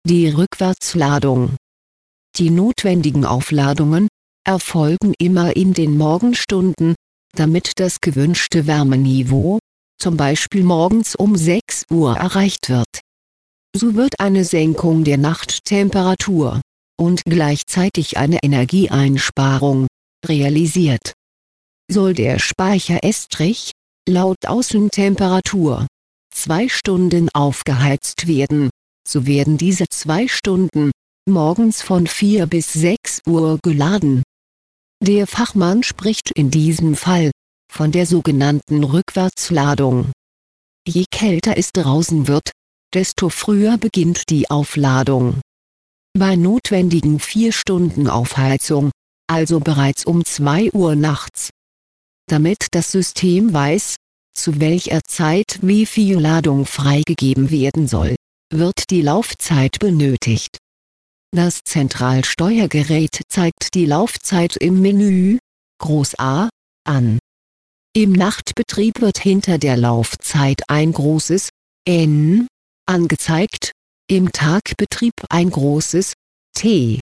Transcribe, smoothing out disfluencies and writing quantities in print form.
Die Rückwärtsladung. Die notwendigen Aufladungen erfolgen immer in den Morgenstunden, damit das gewünschte Wärmeniveau, zum Beispiel morgens um 6 Uhr, erreicht wird. So wird eine Senkung der Nachttemperatur und gleichzeitig eine Energieeinsparung realisiert. Soll der Speicher Estrich, laut Außentemperatur, 2 Stunden aufgeheizt werden, so werden diese 2 Stunden morgens von 4 bis 6 Uhr geladen. Der Fachmann spricht in diesem Fall von der sogenannten Rückwärtsladung. Je kälter es draußen wird, desto früher beginnt die Aufladung. Bei notwendigen 4 Stunden Aufheizung, also bereits um 2 Uhr nachts. Damit das System weiß, zu welcher Zeit wie viel Ladung freigegeben werden soll, wird die Laufzeit benötigt. Das Zentralsteuergerät zeigt die Laufzeit im Menü, Groß A, an. Im Nachtbetrieb wird hinter der Laufzeit ein großes N angezeigt, im Tagbetrieb ein großes T.